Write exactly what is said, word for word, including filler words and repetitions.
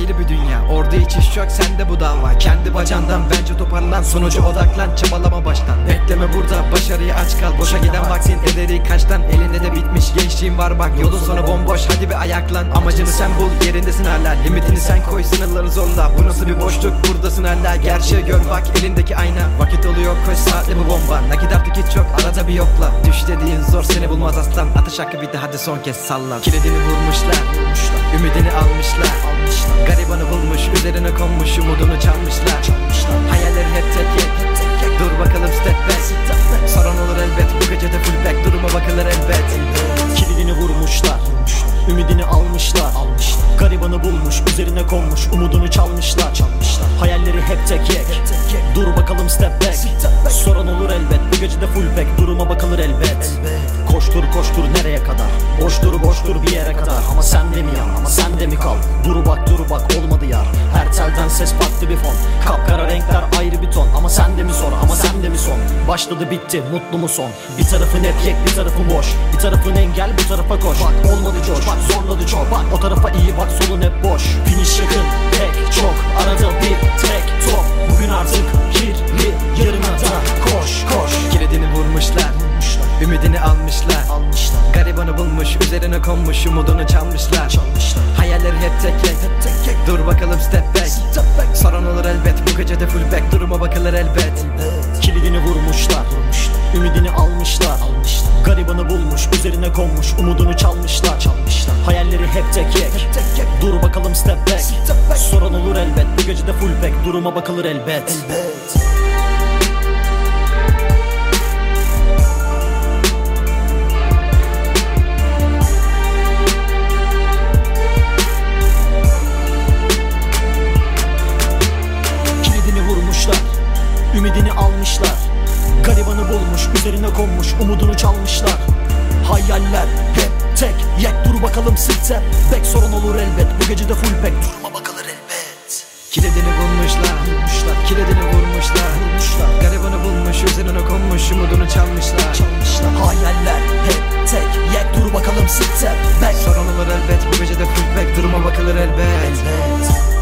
ayrı bir dünya. Orada hiç iş yok, sende bu dava. Kendi bacandan bence toparlan, sonucu odaklan, çabalama baştan. Bekleme burada, başarıyı aç kal. Boşa giden vaktin ederi kaçtan, elinde de bitmiş gençliğin var bak. Yolun sonu bomboş, hadi bir ayaklan. Amacını sen bul, yerindesin hala. Limitini sen koy, sınırları zorla. Bu nasıl bir boşluk, buradasın hala. Gerçeği gör bak, elindeki ayna. Vakit oluyor, koş saatli bu bomba. Nakit artık hiç yok, arada bir yokla. Düş dediğin zor, seni bulmaz aslan. Atış hakkı bitti, hadi son kez sallan. Kilidini vurmuşlar, ümidini almışlar. Garibanı bulmuş, üzerine konmuş, umudunu çalmışlar. Hayalleri hep tek yek, dur bakalım step back. Soran olur elbet, bu gecede full back. Duruma bakılır elbet. Kilidini vurmuşlar, ümidini almışlar. Garibanı bulmuş, üzerine konmuş, umudunu çalmışlar. Hayalleri hep tek yek, dur bakalım step back. Soran olur elbet, bu gecede full back. Duruma bakılır elbet. Koştur koştur nereye kadar? Boştur boştur bir yere kadar. Ama sen de mi yan, ama sen de mi kal? Dur bak dur bak olmadı yar. Her telden ses farklı bir fon. Kapkara renkler ayrı bir ton. Ama sen de mi sor, ama sen de mi son? Başladı bitti, mutlu mu son? Bir tarafın hep yek, bir tarafın boş. Bir tarafın engel, bu tarafa koş. Bak olmadı coş, bak zorladı çok. Bak o tarafa iyi bak, solun hep boş. Finish yakın, pek çok. Arada bir tek top. Bugün artık kirli, yarına da koş koş. Kilidini vurmuşlar, ümidini almışlar. Garibanı bulmuş, üzerine konmuş, umudunu çalmışlar. Hayalleri hep tek yek, dur bakalım step back. Soran olur elbet, bu gecede full back. Duruma bakılır elbet. Kilidini vurmuşlar, ümidini almışlar. Garibanı bulmuş, üzerine konmuş, umudunu çalmışlar. Hayalleri hep tek yek, dur bakalım step back. Soran olur elbet, bu gecede full back. Duruma bakılır elbet. Ümidini almışlar. Garibanı bulmuş, üzerine konmuş, umudunu çalmışlar. Hayaller hep tek yek, dur bakalım step back. Sorun olur elbet, bu gecede full back. Duruma bakılır elbet. Kilidini vurmuşlar, vurmuşlar. Kilidini vurmuşlar, vurmuşlar. Garibanı bulmuş, üzerine konmuş, umudunu çalmışlar. Çalmışlar. Hayaller hep tek yek, dur bakalım step back. Sorun olur elbet, bu gecede full back. Duruma bakılır elbet, elbet.